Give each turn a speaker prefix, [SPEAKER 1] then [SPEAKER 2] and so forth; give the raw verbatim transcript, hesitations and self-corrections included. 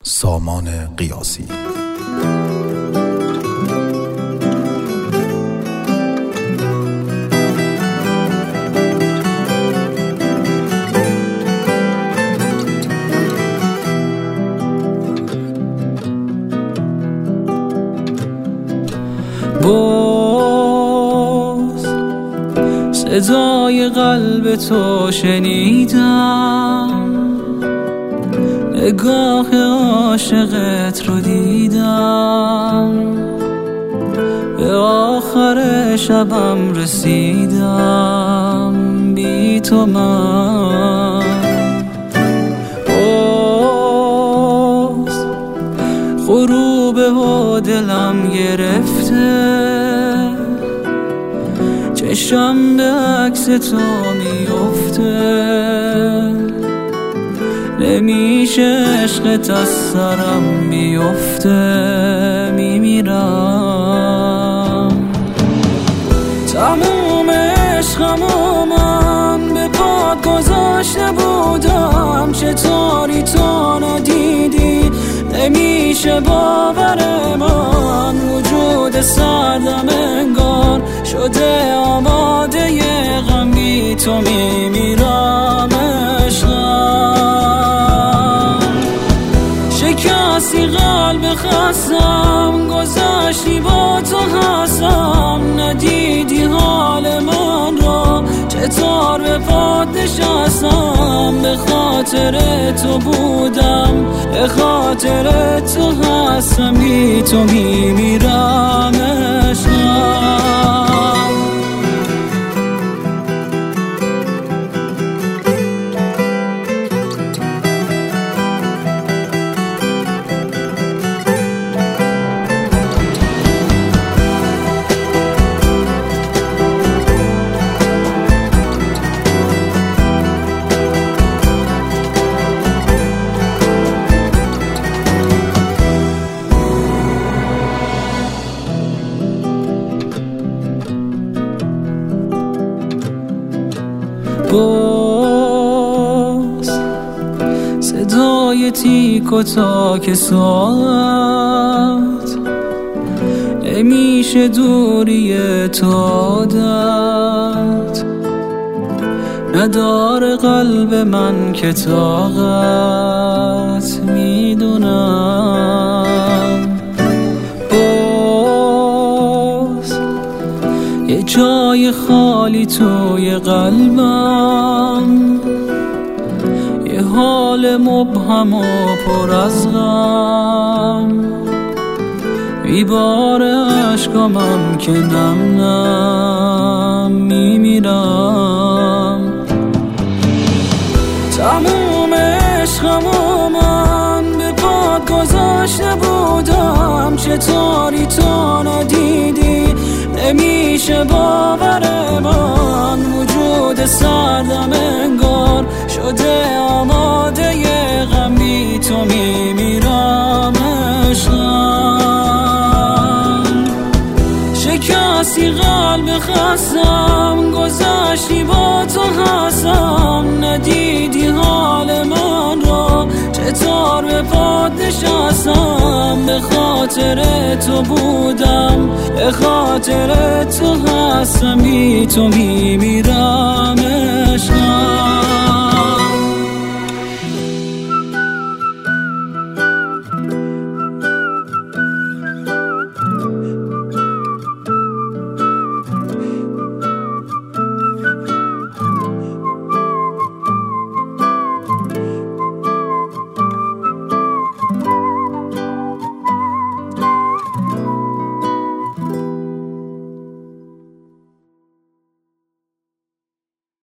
[SPEAKER 1] سامان قیاسی.
[SPEAKER 2] باز صدای قلب تو شنیدم، نگاه عاشقت رو دیدم، به آخر شبم رسیدم بی تو من. باز غروبه و دلم گرفته، چشم به عکس تو میفته، نمیشه عشقت از سرم بیفته، میمیرم. تموم عشقمو من به پات گذاشته بودم، چطوری تو ندیدی؟ نمیشه باور من، وجود سردم انگار شده آماده ی غم، بی تو میمیرم عشقم. شکستی قلب خستم، گذشتی با تو هستم، ندیدی حال من را، چطور به پات نشستم. به خاطر تو بودم، به خاطر تو هستم، بی تو میمیرم عشقم. باز صدای تیک و تاک ساعت، نمیشه دوری تو عادت، نداره قلب من که طاقت، میدونم. باز یه جای خالی توی قلبم، یه حال مبهم و پر از غم، میباره عشقامم که نم نم، میمیرم. تموم عشقمو من به پات گذاشته بودم، چطوری تو ندیدی؟ نمیشه باور من، وجود سردم انگار شده آماده ی غم، بی تو میمیرم عشقم. شکستی قلب خستم، گذشتی با تو هستم، ندیدی حال من را، چطور به پات نشستم. به خاطر تو بودم، به خاطر تو هستم، بی تو میمیرم عشقم.